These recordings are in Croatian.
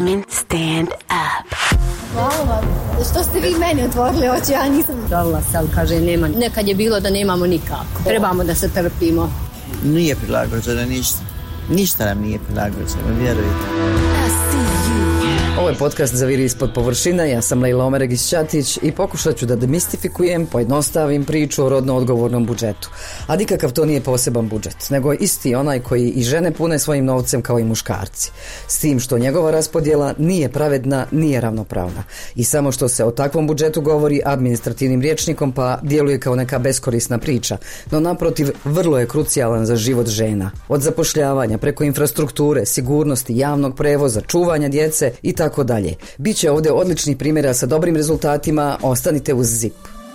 Women stand up. Hvala vam. Što ste vi meni otvorili oči, ja nisam... Dala se, ali kaže nema. Nekad je bilo da nemamo nikako. Trebamo da se trpimo. Nije prilagođeno ništa. Ništa nam nije prilagođeno, vjerujte. Ovo je podcast Zaviri ispod površine, ja sam Lejla Omeregić-Ćatić i pokušat ću da demistifikujem, pojednostavim priču o rodno odgovornom budžetu. A nikakav to nije poseban budžet, nego isti onaj koji i žene pune svojim novcem kao i muškarci. S tim što njegova raspodjela nije pravedna, nije ravnopravna. I samo što se o takvom budžetu govori administrativnim rječnikom pa djeluje kao neka beskorisna priča, no naprotiv vrlo je krucijalan za život žena. Od zapošljavanja preko infrastrukture, sigurnosti, javnog prevoza, čuvanja djece i tako dalje. Biće ovdje odličnih primjera sa dobrim rezultatima, ostanite uz ZIP.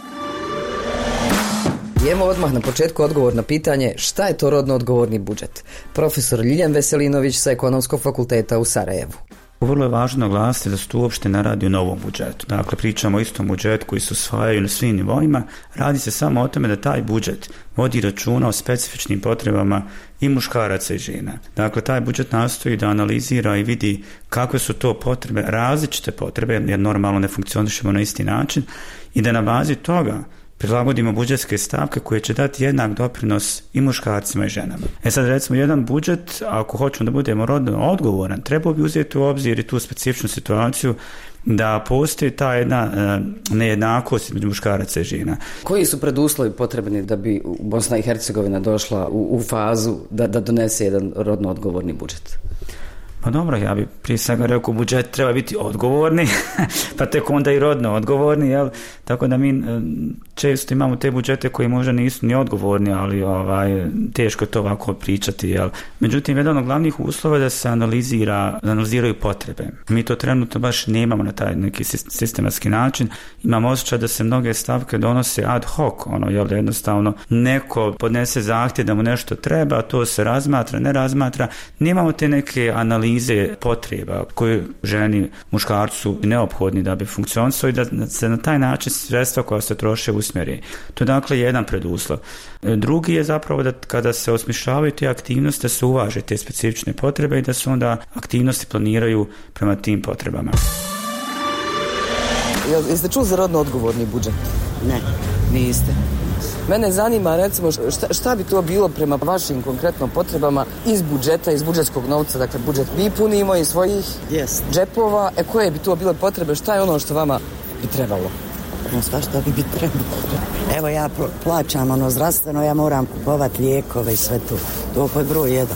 Idemo odmah na početku odgovor na pitanje šta je to rodno odgovorni budžet. Profesor Ljiljan Veselinović sa Ekonomskog fakulteta u Sarajevu. Vrlo je važno naglasiti da se tu uopšte ne radi o novom budžetu. Dakle, pričamo o istom budžetu koji se usvajaju na svim nivoima. Radi se samo o tome da taj budžet vodi računa o specifičnim potrebama i muškaraca i žena. Dakle, taj budžet nastoji da analizira i vidi kakve su to potrebe, različite potrebe, jer normalno ne funkcionišemo na isti način, i da na bazi toga prilagodimo budžetske stavke koje će dati jednak doprinos i muškarcima i ženama. Sad recimo jedan budžet, ako hoćemo da budemo rodno odgovoran, treba bi uzeti u obzir i tu specifičnu situaciju da postoji ta jedna nejednakost između muškaraca i žena. Koji su preduslovi potrebni da bi Bosna i Hercegovina došla u fazu da donese jedan rodno odgovorni budžet? Pa dobro, ja bi prije svega rekao budžet treba biti odgovorni, pa tek onda i rodno odgovorni, jel? Tako da mi često imamo te budžete koji možda nisu ni odgovorni, ali teško je to ovako pričati, jel? Međutim, jedan od glavnih uslova je da se analiziraju potrebe. Mi to trenutno baš nemamo na taj neki sistematski način. Imamo osjećaj da se mnoge stavke donose ad hoc, jel, da jednostavno neko podnese zahtjev da mu nešto treba, to se razmatra, ne razmatra. Nemamo te neke analize potreba koje ženi, muškarcu neophodni da bi funkcionisao i da se na taj način sredstva koja se troše usmjeri. To je dakle jedan preduslov. Drugi je zapravo da kada se osmišljavaju te aktivnosti da se uvaže te specifične potrebe i da se onda aktivnosti planiraju prema tim potrebama. Jeste čuli za rodno odgovorni budžet? Ne. Niste. Mene zanima, recimo, šta bi to bilo prema vašim konkretno potrebama iz budžeta, iz budžetskog novca, dakle budžet mi punimo iz svojih džepova, koje bi to bile potrebe, šta je ono što vama bi trebalo? Sva što bi trebalo. Evo ja plaćam zdravstveno, ja moram kupovati lijekove i sve to. To je broj 1.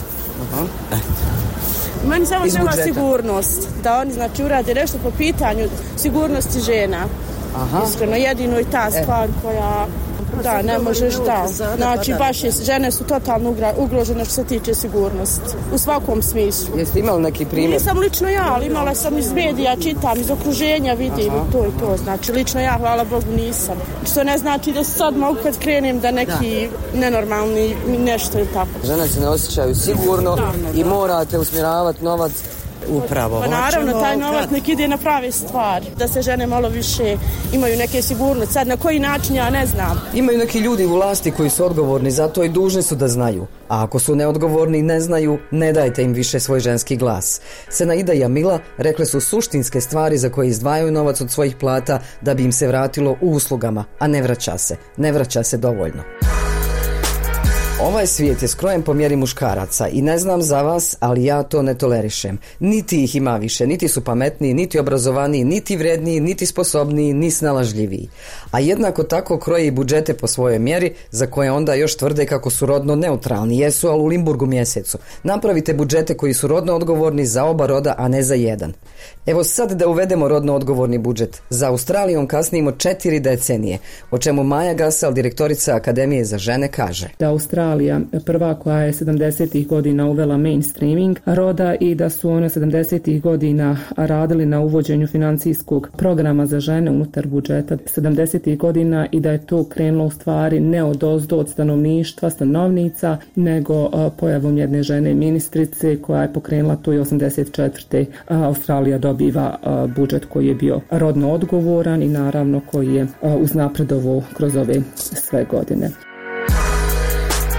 Meni samo treba sigurnost, da oni urade nešto po pitanju sigurnosti žena. Iskreno, jedino i ta stvar koja... Da, ne možeš da. Znači, baš žene su totalno ugrožene što se tiče sigurnosti. U svakom smislu. Jeste imali neki primjer? Nisam lično ja, ali imala sam iz medija, čitam, iz okruženja vidim to i to. Znači, lično ja, hvala Bogu, nisam. Što ne znači da sad mogu kad krenem da neki nenormalni nešto je tako. Žene se ne osjećaju sigurno i morate usmjeravati novac. Upravo. Pa naravno, taj novac nek ide na prave stvari. Da se žene malo više imaju neke sigurnosti. Sad na koji način ja ne znam. Imaju neki ljudi u vlasti koji su odgovorni za to i dužni su da znaju. A ako su neodgovorni i ne znaju, ne dajte im više svoj ženski glas. Senaida i Jamila rekle su suštinske stvari za koje izdvajaju novac od svojih plata da bi im se vratilo u uslugama, a ne vraća se. Ne vraća se dovoljno. Ovaj svijet je skrojen po mjeri muškaraca i ne znam za vas, ali ja to ne tolerišem. Niti ih ima više, niti su pametniji, niti obrazovaniji, niti vredniji, niti sposobniji, ni snalažljiviji. A jednako tako kroje i budžete po svojoj mjeri, za koje onda još tvrde kako su rodno neutralni. Jesu, ali u Limburgu mjesecu. Napravite budžete koji su rodno odgovorni za oba roda, a ne za jedan. Evo sad da uvedemo rodno odgovorni budžet. Za Australijom kasnimo 4 decenije, o čemu Maja Gasal, direktorica Akademije za žene, kaže. Da Australija prva koja je 70. godina uvela mainstreaming roda i da su one 70. godina radili na uvođenju financijskog programa za žene unutar budžeta 70. godina i da je to krenulo u stvari ne odozdo od stanovništva, stanovnica, nego pojavom jedne žene ministrice koja je pokrenula to i 84. Australija dobiva budžet koji je bio rodno odgovoran i naravno koji je uznapredovao kroz ove sve godine.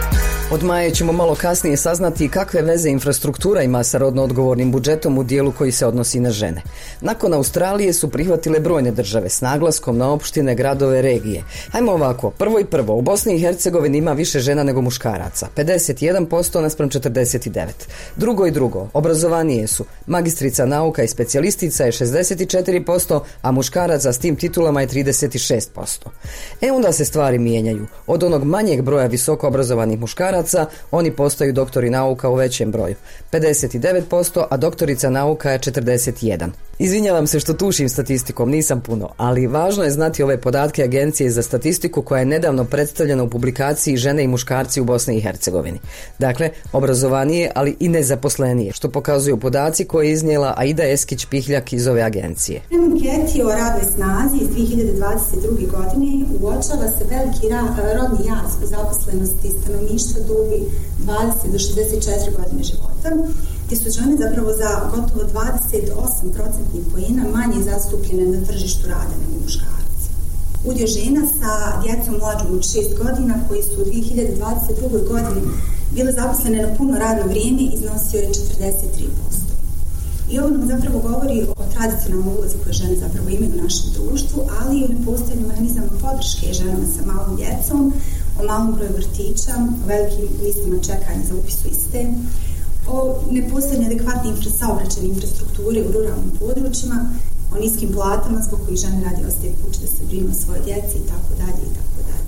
Od Maje ćemo malo kasnije saznati kakve veze infrastruktura ima sa rodno odgovornim budžetom u dijelu koji se odnosi na žene. Nakon Australije su prihvatile brojne države s naglaskom na opštine, gradove, regije. Hajmo ovako, prvo, u Bosni i Hercegovini ima više žena nego muškaraca, 51% naspram 49%. Drugo, obrazovanije su, magistrica nauka i specijalistica je 64%, a muškaraca s tim titulama je 36%. Onda se stvari mijenjaju. Od onog manjeg broja visoko obrazovanih muškaraca oni postaju doktori nauka u većem broju, 59%, a doktorica nauka je 41%. Izvinjavam se što tušim statistikom, nisam puno, ali važno je znati ove podatke Agencije za statistiku koja je nedavno predstavljena u publikaciji Žene i muškarci u Bosni i Hercegovini. Dakle, obrazovanije, ali i nezaposlenije, što pokazuju podaci koje je iznijela Aida Eskić-Pihljak iz ove agencije. U anketi o radnoj snazi iz 2022. godine uočava se veliki rodni jaz u zaposlenosti stanovništva dobi 20 do 64 godine života, gdje su žene zapravo za gotovo 28% poena manje zastupljene na tržištu rada nego muškarci. Udio žena sa djecom mlađom od 6 godina koji su u 2022. godini bile zaposlene na puno radno vrijeme iznosio je 43%. I ovo nam zapravo govori o tradicionalnoj ulozi koje žene zapravo imaju u našem društvu, ali i o nepostojanju mehanizama podrške ženama sa malom djecom, o malom broju vrtića, o velikim listama čekanja za upis u iste, o nepostojanju adekvatne saobraćajne infrastrukture u ruralnim područjima, o niskim platama zbog kojih žene radi ostaje kući da se brinu o svoje djeci i tako dalje i tako dalje.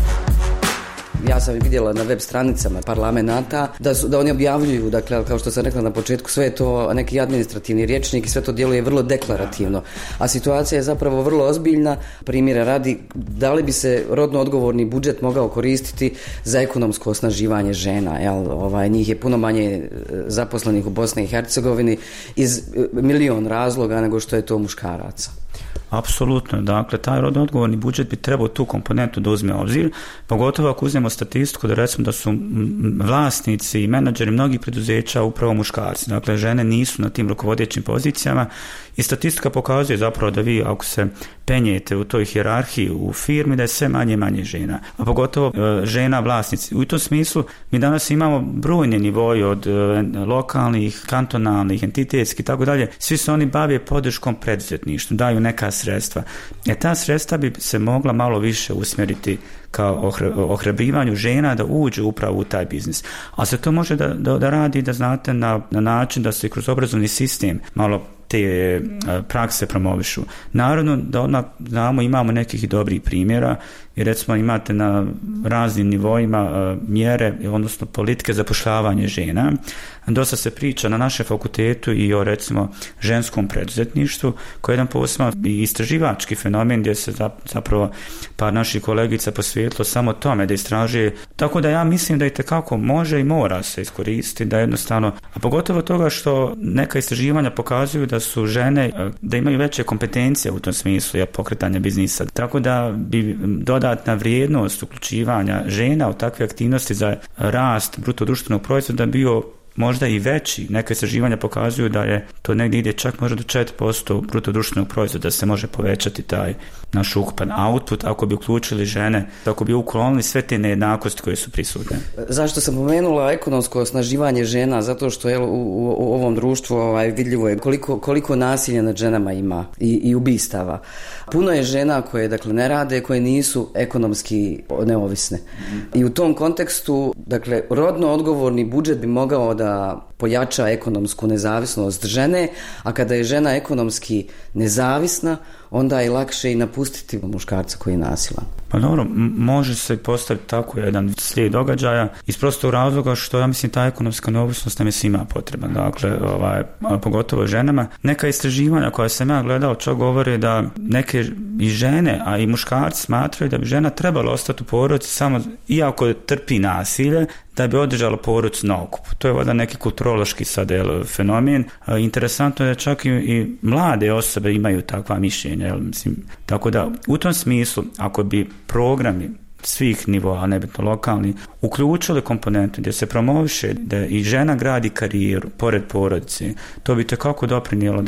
Ja sam vidjela na web stranicama parlamenta da oni objavljuju, dakle, kao što sam rekla na početku, sve je to neki administrativni rječnik i sve to djeluje vrlo deklarativno. A situacija je zapravo vrlo ozbiljna. Primjera radi, da li bi se rodno odgovorni budžet mogao koristiti za ekonomsko osnaživanje žena? Njih je puno manje zaposlenih u Bosni i Hercegovini iz milion razloga nego što je to muškaraca. Apsolutno, dakle, taj rodno odgovorni budžet bi trebao tu komponentu da uzme obzir, pogotovo ako uzmemo statistiku da recimo da su vlasnici i menadžeri mnogih preduzeća upravo muškarci, dakle, žene nisu na tim rukovodećim pozicijama i statistika pokazuje zapravo da vi ako se penjete u toj hijerarhiji u firmi da je sve manje i manje žena, a pogotovo žena vlasnici. U tom smislu mi danas imamo brojne nivoje od lokalnih, kantonalnih, entitetskih i tako dalje, svi se oni bave podrškom preduzetništvu, daju neka sredstva. Ta sredstva bi se mogla malo više usmjeriti kao ohrabrivanju žena da uđu upravo u taj biznis. A se to može da radi, da znate, na način da se kroz obrazovni sistem malo te prakse promovišu. Naravno da odmah znamo, imamo nekih dobrih primjera i recimo imate na raznim nivoima mjere, odnosno politike zapošljavanja žena. Dosta se priča na našem fakultetu i o recimo ženskom preduzetništvu, koji je jedan poseban istraživački fenomen gdje se zapravo par naših kolegica posvetilo samo tome da istražuje. Tako da ja mislim da itekako može i mora se iskoristiti, da jednostavno, a pogotovo toga što neka istraživanja pokazuju da su žene, da imaju veće kompetencije u tom smislu pokretanja biznisa. Tako da bi dodatna vrijednost uključivanja žena u takve aktivnosti za rast bruto društvenog proizvoda bio možda i veći. Neke istraživanja pokazuju da je to negdje ide čak možda do 4% bruto društvenog proizvoda, da se može povećati taj naš ukupan output ako bi uključili žene, ako bi uklonili sve te nejednakosti koje su prisutne. Zašto sam pomenula ekonomsko osnaživanje žena? Zato što u ovom društvu vidljivo je koliko nasilja nad ženama ima i ubistava. Puno je žena koje dakle ne rade, koje nisu ekonomski neovisne. I u tom kontekstu, dakle, rodno odgovorni budžet bi mogao da pojača ekonomsku nezavisnost žene, a kada je žena ekonomski nezavisna, onda je lakše i napustiti muškarca koji je nasilan. Pa dobro, može se postaviti tako jedan slijed događaja iz prostog razloga što ja mislim ta ekonomska neovisnost nam je svima potrebna, dakle, pogotovo ženama. Neka istraživanja koja sam ja gledao čak govore da neke i žene, a i muškarci smatraju da bi žena trebala ostati u porodici samo iako trpi nasilje, da bi održala porodicu na okupu. To je voda neki kulturološki sad fenomen. Interesantno je da čak i mlade osobe imaju takva mišljenja. Mislim, tako da u tom smislu, ako bi programi svih nivoa, nebitno lokalni, uključili komponentu gdje se promoviše da i žena gradi karijeru pored porodice, to bi tekako doprinijelo da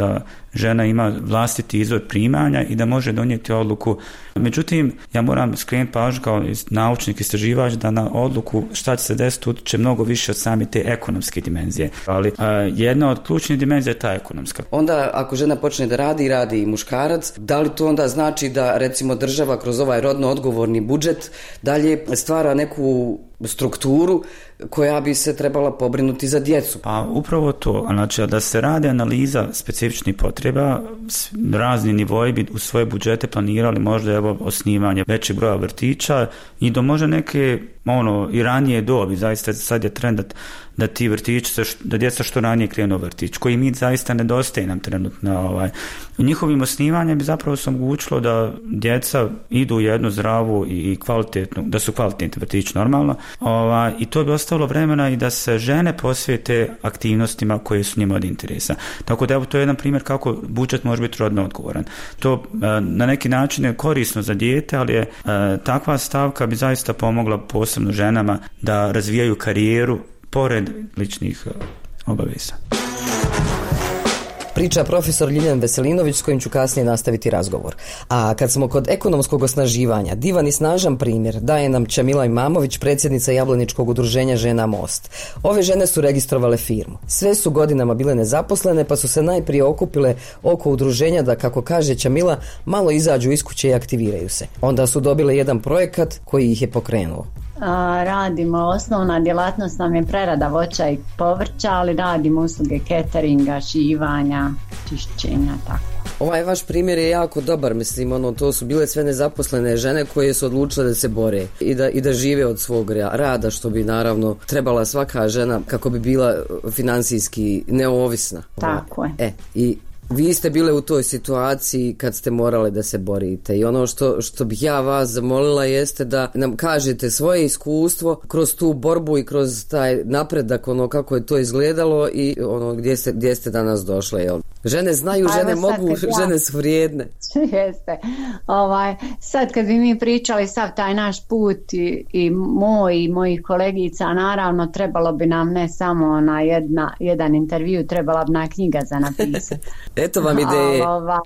žena ima vlastiti izvor primanja i da može donijeti odluku. Međutim, ja moram skrenuti pažnju kao naučnik, istraživač, da na odluku šta će se desiti utječe mnogo više od same te ekonomske dimenzije. Ali jedna od ključnih dimenzija je ta ekonomska. Onda ako žena počne da radi i muškarac, da li to onda znači da recimo država kroz ovaj rodno odgovorni budžet dalje stvara neku strukturu koja bi se trebala pobrinuti za djecu? Pa upravo to, znači da se radi analiza specifičnih potreba, razni nivoji bi u svoje budžete planirali možda osnivanje većeg broja vrtića i do možda neke i ranije dobi, zaista sad je trend da ti vrtići, da djeca što ranije krenu u vrtić, koji mi zaista nedostaje nam trenutno. Njihovim osnivanjem bi zapravo se omogućilo da djeca idu u jednu zdravu i kvalitetnu, da su kvalitetni vrtići normalno, i to bi ostavilo vremena i da se žene posvijete aktivnostima koje su njima od interesa. Tako da to je jedan primjer kako budžet može biti rodno odgovoran. To na neki način je korisno za dijete, ali je takva stavka bi zaista pomogla posebno ženama da razvijaju karijeru pored ličnih obaveza. Priča profesor Ljiljan Veselinović, s kojim ću kasnije nastaviti razgovor. A kad smo kod ekonomskog osnaživanja, divan i snažan primjer daje nam Čamila Imamović, predsjednica Jablaničkog udruženja Žena Most. Ove žene su registrovale firmu. Sve su godinama bile nezaposlene, pa su se najprije okupile oko udruženja da, kako kaže Čamila, malo izađu iz kuće i aktiviraju se. Onda su dobile jedan projekat koji ih je pokrenuo. Radimo, osnovna djelatnost nam je prerada voća i povrća, ali radimo usluge cateringa, šivanja, čišćenja, tako. Ovaj vaš primjer je jako dobar, mislim, to su bile sve nezaposlene žene koje su odlučile da se bore i da žive od svog rada, što bi naravno trebala svaka žena kako bi bila financijski neovisna. Tako je. I vi ste bile u toj situaciji kad ste morale da se borite i ono što bih ja vas zamolila jeste da nam kažete svoje iskustvo kroz tu borbu i kroz taj napredak, kako je to izgledalo i gdje ste danas došle. Žene znaju, žene mogu, žene su vrijedne. Jeste. Sad kad bi mi pričali sav taj naš put i mojih kolegica, naravno trebalo bi nam ne samo na jedan intervju, trebala bi na knjiga za napisati. Eto vam ideje.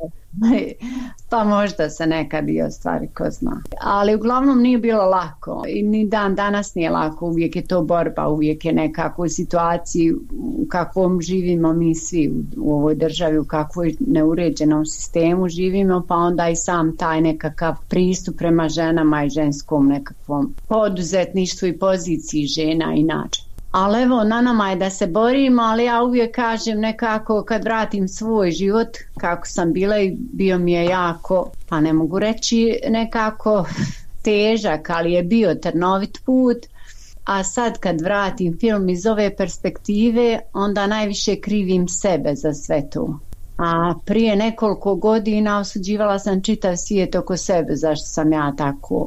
Pa možda se nekad i ostvari, ko zna. Ali uglavnom nije bilo lako i ni dan danas nije lako, uvijek je to borba, uvijek je nekako u situaciji u kakvom živimo mi svi u ovoj državi, u kakvoj neuređenom sistemu živimo, pa onda i sam taj nekakav pristup prema ženama i ženskom nekakvom poduzetništvu i poziciji žena inače. Ali evo, na nama je da se borimo, ali ja uvijek kažem nekako kad vratim svoj život, kako sam bila i bio mi je jako, pa ne mogu reći nekako težak, ali je bio trnovit put, a sad kad vratim film iz ove perspektive, onda najviše krivim sebe za sve to. A prije nekoliko godina osuđivala sam čitav svijet oko sebe, zašto sam ja tako...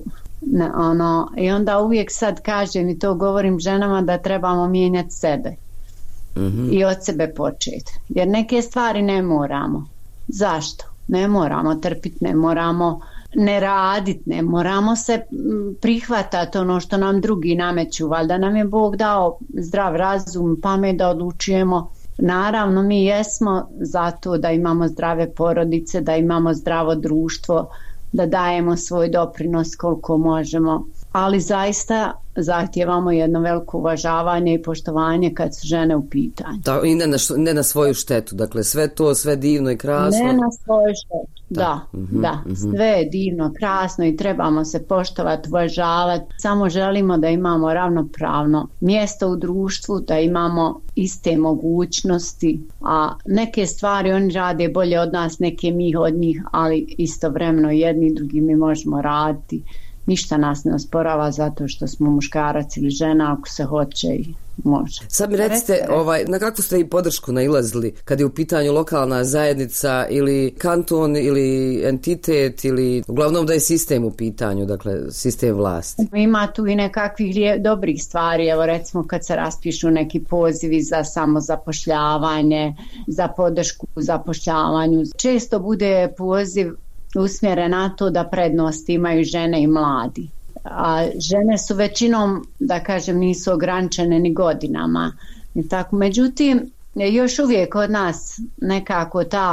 I onda uvijek sad kažem i to govorim ženama da trebamo mijenjati sebe i od sebe početi, jer neke stvari ne moramo. Zašto? Ne moramo trpiti, ne moramo ne raditi, ne moramo se prihvatati ono što nam drugi nameću, valjda nam je Bog dao zdrav razum, pamet da odlučujemo. Naravno mi jesmo zato da imamo zdrave porodice, da imamo zdravo društvo, da dajemo svoj doprinos koliko možemo, ali zaista zahtijevamo jedno veliko uvažavanje i poštovanje kad su žene u pitanju. I ne na svoju štetu, dakle sve divno i krasno. Ne na svoju štetu, da, sve je divno, krasno i trebamo se poštovati, uvažavati. Samo želimo da imamo ravnopravno mjesto u društvu, da imamo iste mogućnosti, a neke stvari oni rade bolje od nas, neke mi od njih, ali istovremeno jedni i drugi mi možemo raditi. Ništa nas ne osporava zato što smo muškarac ili žena, ako se hoće i može. Sad mi recite, na kakvu ste i podršku nailazili kad je u pitanju lokalna zajednica ili kanton ili entitet ili uglavnom da je sistem u pitanju, dakle sistem vlasti? Ima tu i nekakvih dobrih stvari, evo recimo kad se raspišu neki pozivi za samozapošljavanje, za podršku u zapošljavanju. Često bude poziv usmjeren na to da prednost imaju žene i mladi. A žene su većinom, da kažem, nisu ograničene ni godinama. I tako. Međutim, još uvijek od nas nekako ta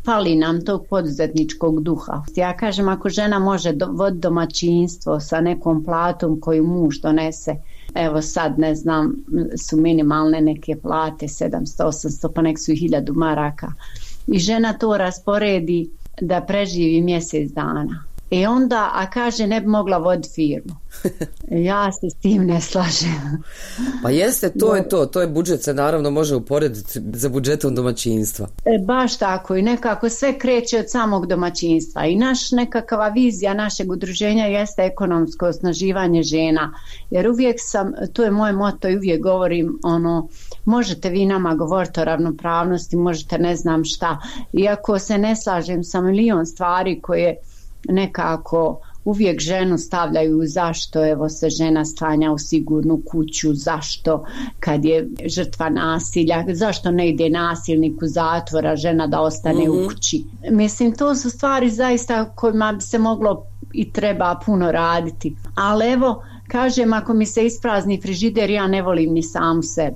fali nam tog poduzetničkog duha. Ja kažem, ako žena može voditi domaćinstvo sa nekom platom koju muž donese, evo sad ne znam, su minimalne neke plate 700, 800, pa nek su i 1000 maraka. I žena to rasporedi da preživi mjesec dana. I onda, a kaže, ne bi mogla voditi firmu. Ja se s tim ne slažem. Pa jeste, to je budžet, se naravno može uporediti za budžetom domaćinstva. Baš tako, i nekako sve kreće od samog domaćinstva. I nekakva vizija našeg udruženja jeste ekonomsko osnaživanje žena. Jer uvijek to je moje moto i uvijek govorim, možete vi nama govoriti o ravnopravnosti, možete ne znam šta. Iako se ne slažem sa milion stvari koje nekako uvijek ženu stavljaju, zašto evo se žena stanja u sigurnu kuću, zašto kad je žrtva nasilja, zašto ne ide nasilnik u zatvor, a žena da ostane u kući. Mislim, to su stvari zaista kojima bi se moglo i treba puno raditi. Ali evo, kažem, ako mi se isprazni frižider, ja ne volim ni samu sebe.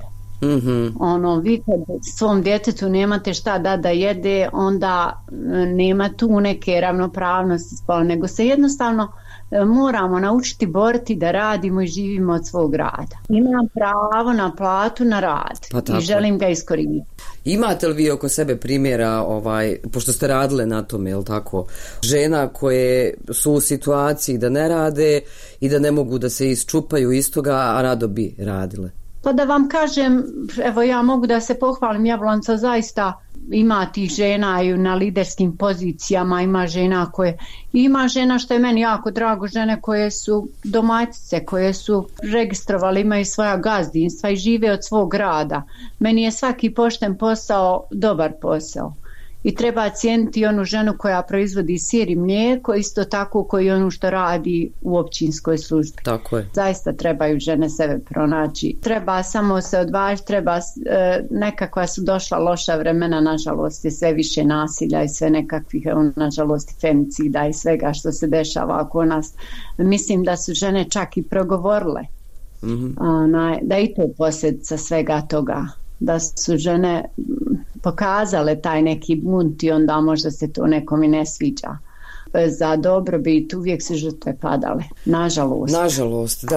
Vi kad svom djetetu nemate šta da jede, onda nema tu neke ravnopravnosti, nego se jednostavno moramo naučiti boriti da radimo i živimo od svog rada. Imam pravo na platu, na rad i želim ga iskoristiti. Imate li vi oko sebe primjera, pošto ste radile na tome, jel tako, žena koje su u situaciji da ne rade i da ne mogu da se isčupaju iz toga, a rado bi radile? Pa da vam kažem, evo ja mogu da se pohvalim, Jablonca zaista ima tih žena i na liderskim pozicijama, ima žena što je meni jako drago, žene koje su domaćice, koje su registrovali, imaju svoja gazdinstva i žive od svog rada. Meni je svaki pošten posao dobar posao. I treba cijeniti onu ženu koja proizvodi sir i mlijeko, isto tako koji onu što radi u općinskoj službi. Tako je. Zaista trebaju žene sebe pronaći. Treba samo se odvažiti, nekakva su došla loša vremena, nažalost je sve više nasilja i sve nekakvih, nažalost, femicida i svega što se dešava oko nas. Mislim da su žene čak i progovorile. Da i to posljedica svega toga. Da su žene pokazale taj neki bunt i onda možda se to nekom i ne sviđa. Za dobrobit uvijek su žrtve padale. Nažalost,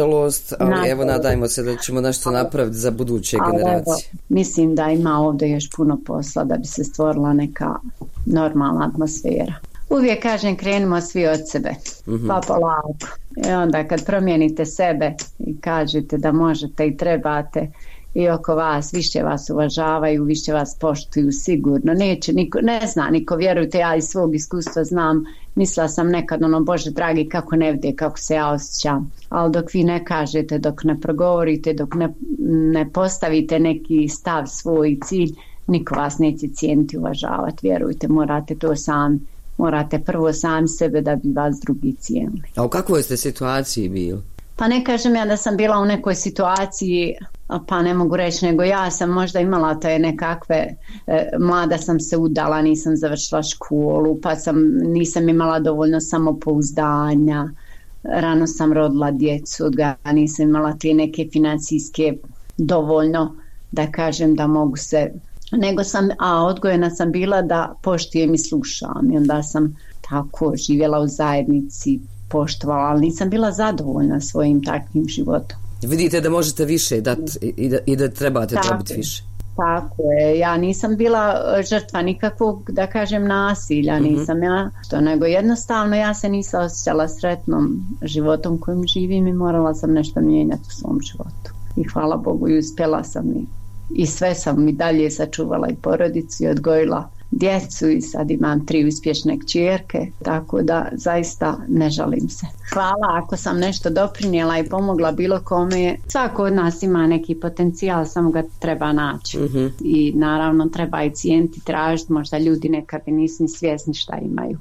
ali evo nadajmo se da ćemo nešto napraviti za buduće generacije. Mislim da ima ovdje još puno posla da bi se stvorila neka normalna atmosfera. Uvijek kažem, krenimo svi od sebe, pa polako. I onda kad promijenite sebe i kažete da možete i trebate, i oko vas, više vas uvažavaju, više vas poštuju sigurno. Neće niko, ne zna niko, vjerujte, ja iz svog iskustva znam, mislila sam nekad Bože dragi, kako ne vide, kako se ja osjećam. Ali dok vi ne kažete, dok ne progovorite, dok ne postavite neki stav, svoj cilj, niko vas neće cijeniti, uvažavati. Vjerujte, morate to sami. Morate prvo sami sebe da bi vas drugi cijenili. A u kakvoj ste situaciji bili? Pa ne kažem ja da sam bila u nekoj situaciji, pa ne mogu reći, nego ja sam možda imala te nekakve, mlada sam se udala, nisam završila školu, pa nisam imala dovoljno samopouzdanja, rano sam rodila djecu, nisam imala te neke financijske dovoljno, da kažem da mogu se, odgojena sam bila da poštujem i slušam i onda sam tako živjela u zajednici, poštovala, ali nisam bila zadovoljna svojim takvim životom. Vidite da možete više dati i da trebate dobiti više. Tako je, ja nisam bila žrtva nikakvog, da kažem, nasilja, nisam ja, nego jednostavno ja se nisam osjećala sretnom životom kojim živim i morala sam nešto mijenjati u svom životu. I hvala Bogu i uspjela sam i sve sam i dalje sačuvala i porodicu i odgojila djecu i sad imam 3 uspješne kćerke, tako da zaista ne žalim se. Hvala ako sam nešto doprinijela i pomogla bilo kome. Svako od nas ima neki potencijal, samo ga treba naći. I naravno treba i cijeniti, tražiti, možda ljudi nekad nisu ni svjesni šta imaju.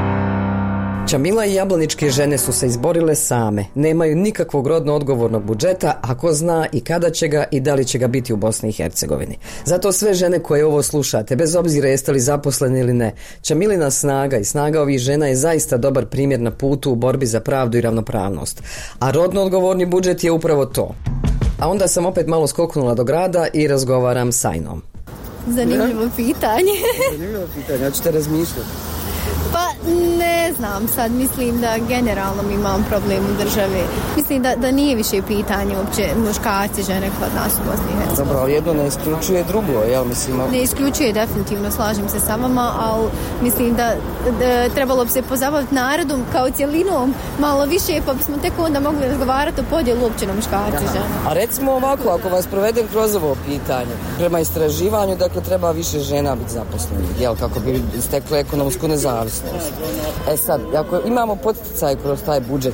Čamila i jablaničke žene su se izborile same. Nemaju nikakvog rodno odgovornog budžeta, a ko zna i kada će ga i da li će ga biti u Bosni i Hercegovini. Zato sve žene koje ovo slušate, bez obzira jeste li zaposleni ili ne, Čamilina snaga i snaga ovih žena je zaista dobar primjer na putu u borbi za pravdu i ravnopravnost. A rodno odgovorni budžet je upravo to. A onda sam opet malo skoknula do grada i razgovaram s Ajnom. Zanimljivo pitanje. Zanimljivo pitanje, ja ću te razmišljati. Pa ne znam sad, mislim da generalno mi imam problem u državi. Mislim da nije više pitanje uopće muškarci, žene kod nas u Bosni i Hercegovini. Dobro, ali jedno ne isključuje drugo, jel mislim? Ne isključuje, definitivno, slažem se sa vama, ali mislim da trebalo bi se pozabaviti narodom kao cjelinom malo više, pa bismo tek onda mogli razgovarati o podjelu uopće na muškarci i žene. A recimo ovako, ako vas provedem kroz ovo pitanje, prema istraživanju, dakle, treba više žena biti zaposlenih, jel, kako bi stekle ekonomsku nezavisnost. E sad, ako imamo poticaj kroz taj budžet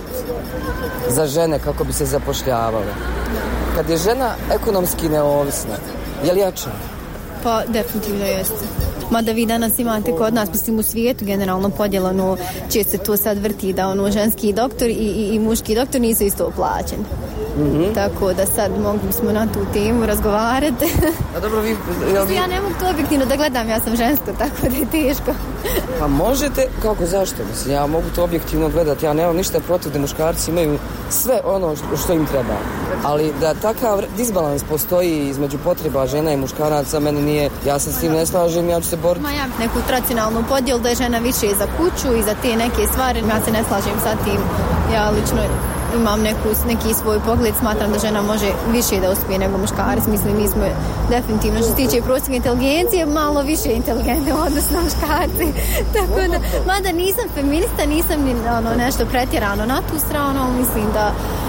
za žene kako bi se zapošljavale, kad je žena ekonomski neovisna, je li jača? Pa definitivno jeste. Mada vi danas imate kod nas, mislim u svijetu generalno podjelano, će se to sad vrti da ženski doktor i muški doktor nisu isto plaćeni. Tako da sad mogli smo na tu temu razgovarati. A dobro, ja ne mogu to objektivno da gledam, ja sam žensko, tako da je teško. Pa možete, kako, zašto? Mislim, ja mogu to objektivno gledati, ja nemam ništa protiv da muškarci imaju sve ono što im treba. Ali da takav disbalans postoji između potreba žena i muškaraca, meni nije, ja se s tim ne slažem, ja ću se boriti. Ja neku tradicionalnu podjelu da je žena više za kuću i za te neke stvari, ja se ne slažem sa tim, ja lično imam neki svoj pogled, smatram da žena može više da uspije nego muškarac. Mislim, mi smo definitivno, što se tiče prosječne inteligencije, malo više inteligentne odnosno muškarci. Tako da, mada nisam feminista, nisam ni nešto pretjerano na tu stranu, mislim da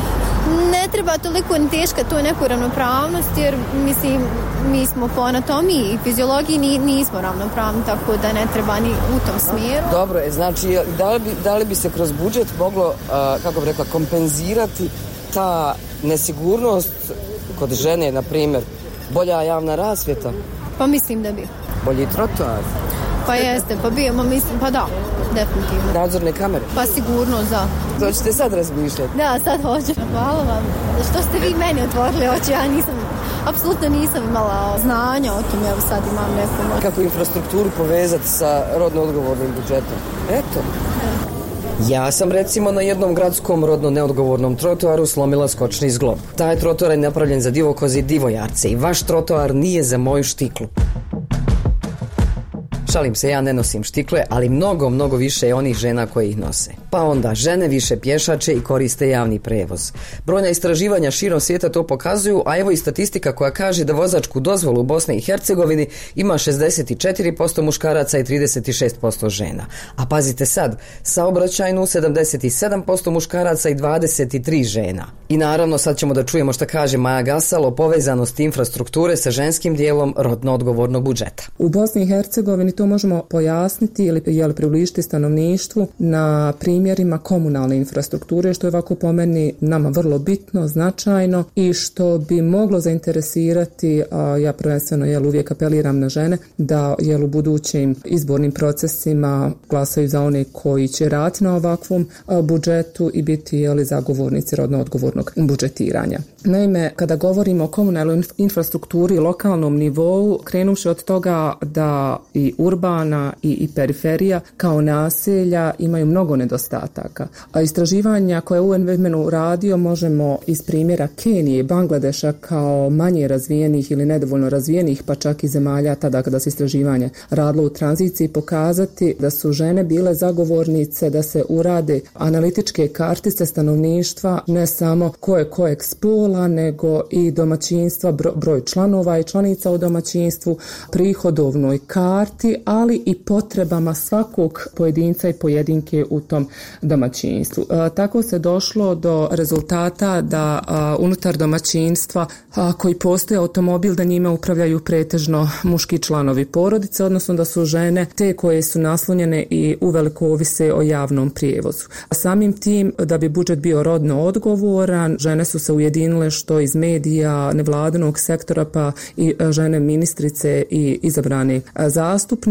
ne treba toliko ni teška tu neku ravnopravnost, jer mislim, mi smo po anatomiji i fiziologiji nismo ravnopravni, tako da ne treba ni u tom smjeru. Dobro, znači, da li bi se kroz budžet moglo, kako bih rekla, kompenzirati ta nesigurnost kod žene, na primjer, bolja javna rasvjeta? Pa mislim da bi. Bolji trotoar? Pa jeste, pa bijemo, mislim, pa da, definitivno. Nadzorne kamere? Pa sigurno, da. To ćete sad razmišljati? Da, sad hoću. Hvala vam. Što ste vi meni otvorili oči, ja apsolutno nisam imala znanja o tom, evo sad imam neku. Kako infrastrukturu povezati sa rodno odgovornim budžetom? Eto. Ja sam recimo na jednom gradskom rodno neodgovornom trotoaru slomila skočni zglob. Taj trotoar je napravljen za divokoze i divojarce i vaš trotoar nije za moju štiklu. Šalim se, ja ne nosim štikle, ali mnogo više je onih žena koje ih nose. Pa onda, žene više pješače i koriste javni prevoz. Brojna istraživanja širom svijeta to pokazuju, a evo i statistika koja kaže da vozačku dozvolu u Bosni i Hercegovini ima 64% muškaraca i 36% žena. A pazite sad, saobraćajnu 77% muškaraca i 23 žena. I naravno, sad ćemo da čujemo šta kaže Maja Gasal o povezanosti infrastrukture sa ženskim dijelom rodno odgovornog budžeta. U Bosni i Hercegovini to možemo pojasniti ili približiti stanovništvu na primjerima komunalne infrastrukture, što je ovako po meni nama vrlo bitno, značajno i što bi moglo zainteresirati, a ja prvenstveno uvijek apeliram na žene, da u budućim izbornim procesima glasaju za one koji će raditi na ovakvom budžetu i biti zagovornici rodno odgovornog budžetiranja. Naime, kada govorimo o komunalnoj infrastrukturi i lokalnom nivou, krenuvši od toga da i urbana i periferija kao naselja imaju mnogo nedostataka. A istraživanja koje je UN radio možemo iz primjera Kenije i Bangladeša kao manje razvijenih ili nedovoljno razvijenih, pa čak i zemalja tada kada se istraživanje radilo u tranziciji, pokazati da su žene bile zagovornice da se urade analitičke kartice stanovništva, ne samo ko je kojeg spola, nego i domaćinstva, broj članova i članica u domaćinstvu, prihodovnoj karti, ali i potrebama svakog pojedinca i pojedinke u tom domaćinstvu. Tako se došlo do rezultata da unutar domaćinstva koji postoje automobil, da njime upravljaju pretežno muški članovi porodice, odnosno da su žene te koje su naslonjene i uveliko ovise o javnom prijevozu. Samim tim, da bi budžet bio rodno odgovoran, žene su se ujedinile što iz medija, nevladinog sektora, pa i žene ministrice i izabrane zastupnice,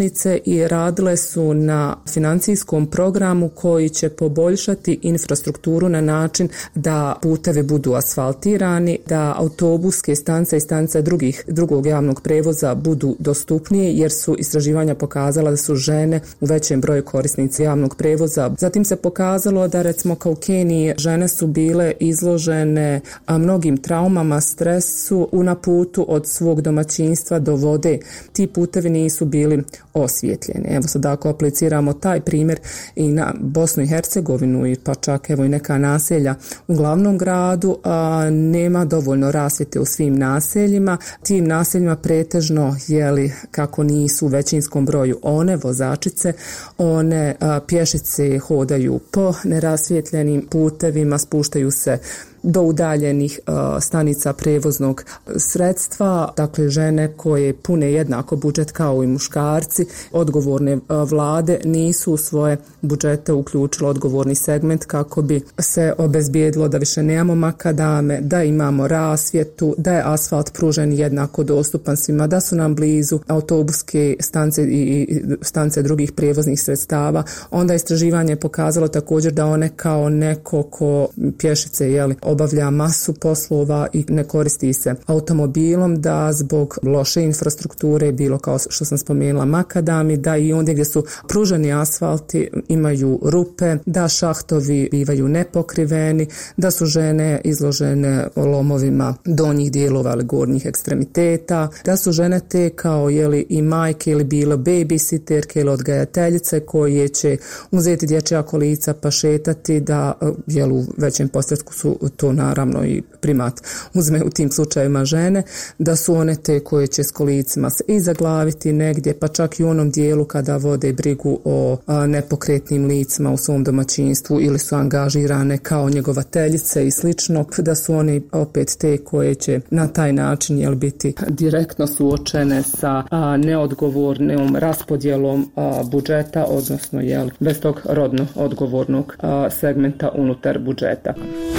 činovnice i radile su na financijskom programu koji će poboljšati infrastrukturu na način da putevi budu asfaltirani, da autobuske stanice i stanice drugog javnog prevoza budu dostupnije, jer su istraživanja pokazala da su žene u većem broju korisnici javnog prevoza. Zatim se pokazalo da recimo kao u Keniji žene su bile izložene mnogim traumama, stresu na putu od svog domaćinstva do vode. Ti putevi nisu bili osvjetljeni. Evo sad ako apliciramo taj primjer i na Bosnu i Hercegovinu i pa čak evo i neka naselja u glavnom gradu, nema dovoljno rasvjete u svim naseljima. Tim naseljima pretežno kako nisu u većinskom broju one vozačice, one pješice hodaju po nerasvjetljenim putevima, spuštaju se do udaljenih stanica prevoznog sredstva. Dakle, žene koje pune jednako budžet kao i muškarci, odgovorne vlade nisu u svoje budžete uključile odgovorni segment kako bi se obezbijedilo da više nemamo makadame, da imamo rasvjetu, da je asfalt pružen jednako dostupan svima, da su nam blizu autobuske stanice i stanice drugih prevoznih sredstava. Onda istraživanje je pokazalo također da one kao neko ko pješice obavlja masu poslova i ne koristi se automobilom, da zbog loše infrastrukture, bilo kao što sam spomenula makadami, da i ondje gdje su pruženi asfalti imaju rupe, da šahtovi bivaju nepokriveni, da su žene izložene lomovima donjih dijelova ili gornjih ekstremiteta, da su žene te kao i majke ili bilo babysitterke ili odgajateljice koje će uzeti dječja kolica pa šetati, da u većem postotku su to naravno i primat uzme u tim slučajevima žene, da su one te koje će s kolicima se i zaglaviti negdje, pa čak i u onom dijelu kada vode brigu o nepokretnim licima u svom domaćinstvu ili su angažirane kao njegovateljice i slično, da su oni opet te koje će na taj način biti direktno suočene sa neodgovornom raspodjelom budžeta, odnosno bez tog rodno odgovornog segmenta unutar budžeta.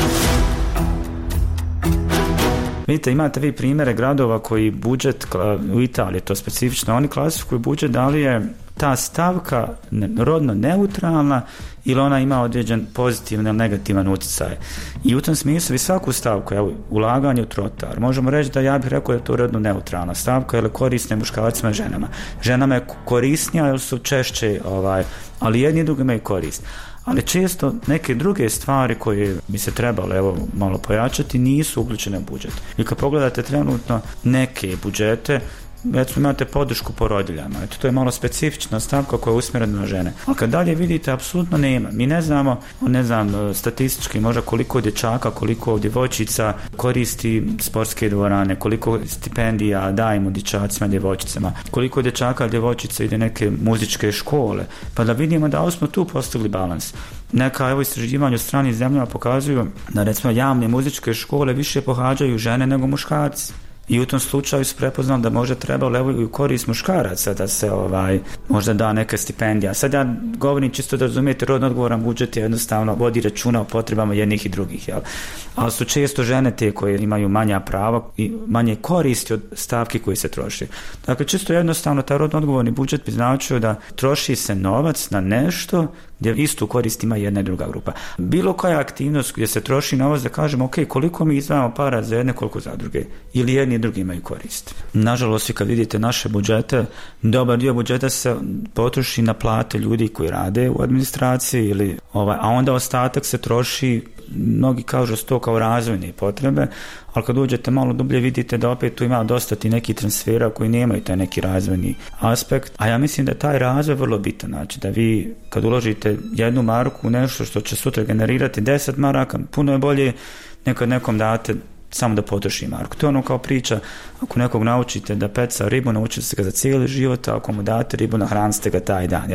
Vidite, imate vi primjere gradova koji budžet, u Italiji to specifično, oni klasifikuju budžet da li je ta stavka rodno neutralna ili ona ima određen pozitivan ili negativan utjecaj. I u tom smislu vi svaku stavku, ulaganje u trotoar, možemo reći da ja bih rekao da je to rodno neutralna stavka, jer korisne muškarcima i ženama. Ženama je korisnija jer su češće, ali jedni i drugi imaju korist. Ali često neke druge stvari koje bi se trebalo malo pojačati nisu uključene u budžet. I kad pogledate trenutno neke budžete, recimo imate podršku porodiljama, to je malo specifična stavka koja je usmjerena na žene. Ali kad dalje vidite, apsolutno nema. Mi ne znam statistički možda koliko dječaka, koliko djevojčica koristi sportske dvorane, koliko stipendija dajemo dječacima, djevojčicama, koliko dječaka, djevojčica ide neke muzičke škole, pa da vidimo da smo tu postigli balans. Neka istraživanja u stranim zemljama pokazuju da recimo javne muzičke škole više pohađaju žene nego muškarci. I u tom slučaju su prepoznali da možda trebalo i u korist muškaraca da se možda da neka stipendija. Sad ja govorim čisto da razumijete, rodno odgovoran budžet je jednostavno vodi računa o potrebama jednih i drugih, ali su često žene te koje imaju manja prava i manje koristi od stavki koji se troši. Dakle, čisto jednostavno taj rodno odgovorni budžet bi značio da troši se novac na nešto gdje istu korist ima jedna i druga grupa. Bilo koja aktivnost gdje se troši novac, da kažemo koliko mi izdvajamo para za jedne, koliko za druge, ili jedni i drugi imaju korist. Nažalost, kad vidite naše budžete, dobar dio budžeta se potroši na plate ljudi koji rade u administraciji, a onda ostatak se troši, mnogi kažu to kao razvojne potrebe, ali kad uđete malo dublje vidite da opet tu ima dosta ti neki transfera koji nemaju taj neki razvojni aspekt, a ja mislim da je taj razvoj vrlo bitan, znači da vi kad uložite 1 marku u nešto što će sutra generirati 10 maraka, puno je bolje nekad nekom date samo da potroši marku. To je ono kao priča, ako nekog naučite da peca ribu, naučite se ga za cijeli život, a ako mu date ribu, nahranite ga taj dan,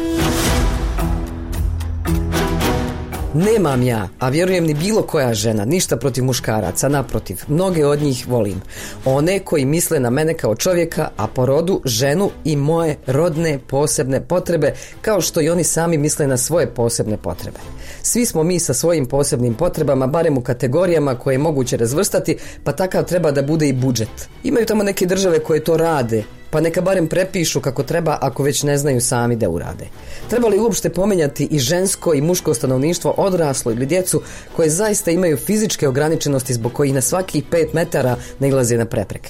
Nemam ja, a vjerujem ni bilo koja žena, ništa protiv muškaraca, naprotiv, mnoge od njih volim. One koji misle na mene kao čovjeka, a po rodu ženu i moje rodne posebne potrebe, kao što i oni sami misle na svoje posebne potrebe. Svi smo mi sa svojim posebnim potrebama, barem u kategorijama koje je moguće razvrstati, pa takav treba da bude i budžet. Imaju tamo neke države koje to rade, pa neka barem prepišu kako treba ako već ne znaju sami da urade. Treba li uopšte pomenjati i žensko i muško stanovništvo, odraslo ili djecu koje zaista imaju fizičke ograničenosti zbog kojih na svakih 5 metara nailaze na prepreke?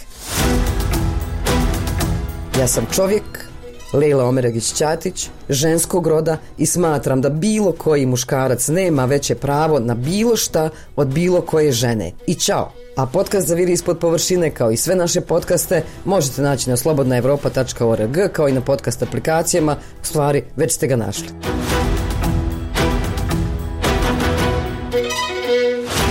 Ja sam čovjek, Lejla Omeragić-Ćatić, ženskog roda i smatram da bilo koji muškarac nema veće pravo na bilo šta od bilo koje žene. I ćao! A podcast Zaviri ispod površine, kao i sve naše podcaste, možete naći na slobodnaevropa.org, kao i na podcast aplikacijama. U stvari, već ste ga našli.